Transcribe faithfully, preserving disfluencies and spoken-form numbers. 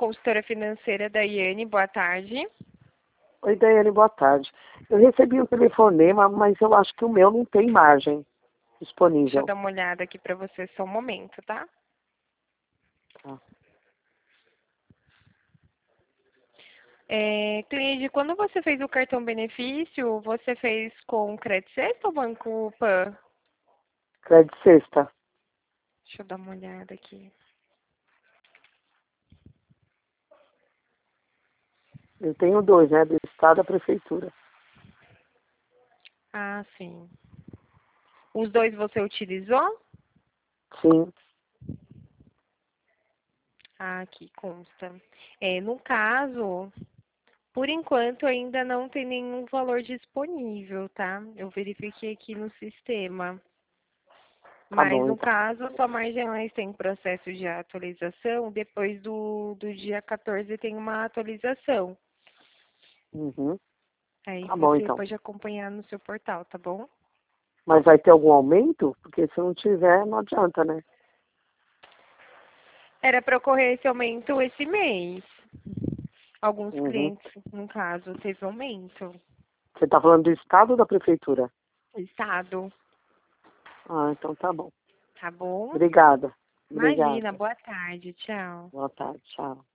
consultora financeira Daiane, boa tarde. Oi, Daiane, boa tarde. Eu recebi um telefonema, mas eu acho que o meu não tem margem disponível. Deixa eu dar uma olhada aqui para você só um momento, tá? Tá. É, Cleide, quando você fez o cartão benefício, você fez com Crédito Sexta ou Banco Pan? Crédito Sexta. Deixa eu dar uma olhada aqui. Eu tenho dois, né? Do Estado e da Prefeitura. Ah, sim. Os dois você utilizou? Sim. Ah, aqui consta. É, no caso, por enquanto ainda não tem nenhum valor disponível, tá? Eu verifiquei aqui no sistema. Tá Mas bom, no então. caso, a sua marginais tem processo de atualização, depois do, do dia quatorze tem uma atualização. Uhum. Aí Tá bom, você então. pode acompanhar no seu portal, tá bom? Mas vai ter algum aumento? Porque se não tiver, não adianta, né? Era para ocorrer esse aumento esse mês. Alguns Uhum. clientes, no caso, teve aumento. Você tá falando do Estado ou da Prefeitura? Estado, Ah, então tá bom. tá bom? Obrigada. Imagina, Obrigada. boa tarde, tchau. Boa tarde. Tchau.